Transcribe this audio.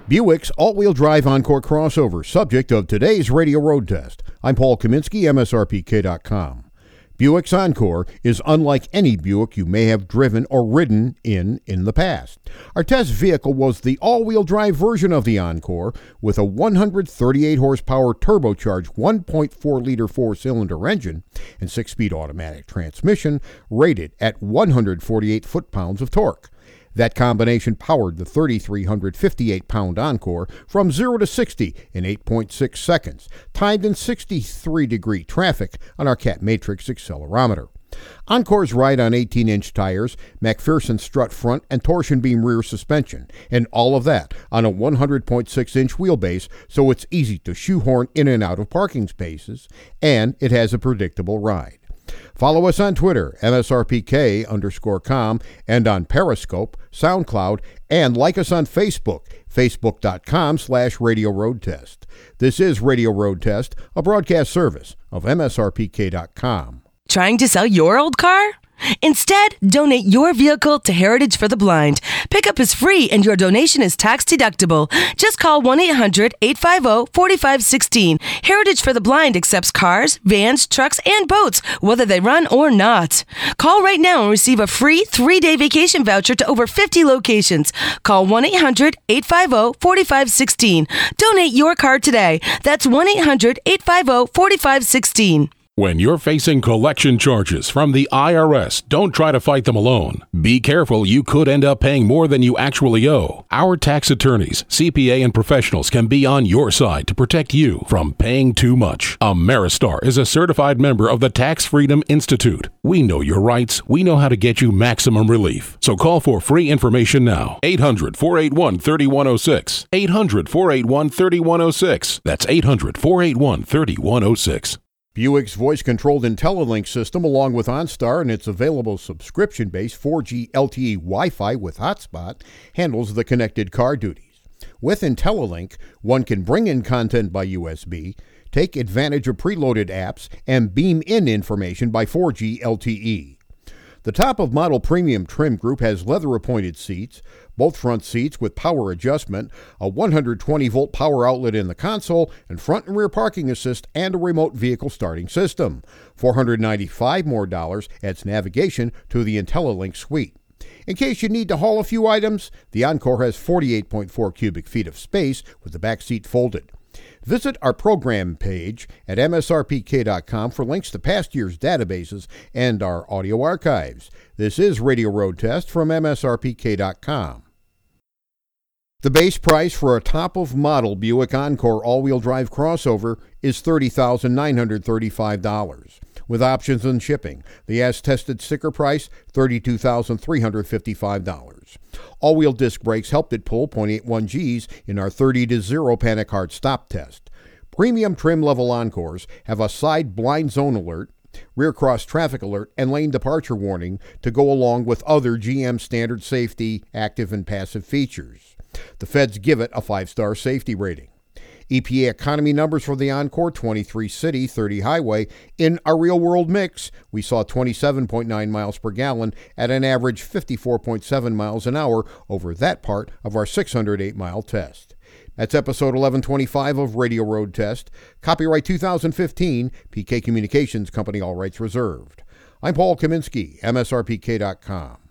Buick's all-wheel drive Encore crossover, subject of today's radio road test. I'm Paul Kaminsky, MSRPK.com. Buick's Encore is unlike any Buick you may have driven or ridden in the past. Our test vehicle was the all-wheel drive version of the Encore with a 138 horsepower turbocharged 1.4-liter four-cylinder engine and 6-speed automatic transmission rated at 148 foot-pounds of torque. That combination powered the 3,358-pound Encore from 0 to 60 in 8.6 seconds, timed in 63-degree traffic on our Cat Matrix accelerometer. Encores ride on 18-inch tires, MacPherson strut front, and torsion beam rear suspension, and all of that on a 100.6-inch wheelbase, so it's easy to shoehorn in and out of parking spaces, and it has a predictable ride. Follow us on Twitter, MSRPK_com, and on Periscope, SoundCloud, and like us on Facebook, Facebook.com/Radio Road Test. This is Radio Road Test, a broadcast service of MSRPK.com. Trying to sell your old car? Instead, donate your vehicle to Heritage for the Blind. Pickup is free and your donation is tax deductible. Just call 1-800-850-4516. Heritage for the Blind accepts cars, vans, trucks, and boats, whether they run or not. Call right now and receive a free 3-day vacation voucher to over 50 locations. Call 1-800-850-4516. Donate your car today. That's 1-800-850-4516. When you're facing collection charges from the IRS, don't try to fight them alone. Be careful, you could end up paying more than you actually owe. Our tax attorneys, CPA, and professionals can be on your side to protect you from paying too much. Ameristar is a certified member of the Tax Freedom Institute. We know your rights. We know how to get you maximum relief. So call for free information now. 800-481-3106. 800-481-3106. That's 800-481-3106. Buick's voice-controlled IntelliLink system, along with OnStar and its available subscription-based 4G LTE Wi-Fi with hotspot, handles the connected car duties. With IntelliLink, one can bring in content by USB, take advantage of preloaded apps, and beam in information by 4G LTE. The top-of-model premium trim group has leather-appointed seats, both front seats with power adjustment, a 120-volt power outlet in the console, and front and rear parking assist and a remote vehicle starting system. $495 more adds navigation to the IntelliLink suite. In case you need to haul a few items, the Encore has 48.4 cubic feet of space with the back seat folded. Visit our program page at MSRPK.com for links to past year's databases and our audio archives. This is Radio Road Test from MSRPK.com. The base price for a top-of-model Buick Encore all-wheel drive crossover is $30,935. With options and shipping, the as-tested sticker price, $32,355. All-wheel disc brakes helped it pull .81 Gs in our 30-0 panic hard stop test. Premium trim level Encores have a side blind zone alert, rear cross traffic alert, and lane departure warning to go along with other GM standard safety active and passive features. The feds give it a 5-star safety rating. EPA economy numbers for the Encore, 23 city, 30 highway. In our real-world mix, we saw 27.9 miles per gallon at an average 54.7 miles an hour over that part of our 608-mile test. That's episode 1125 of Radio Road Test. Copyright 2015, PK Communications Company, all rights reserved. I'm Paul Kaminsky, MSRPK.com.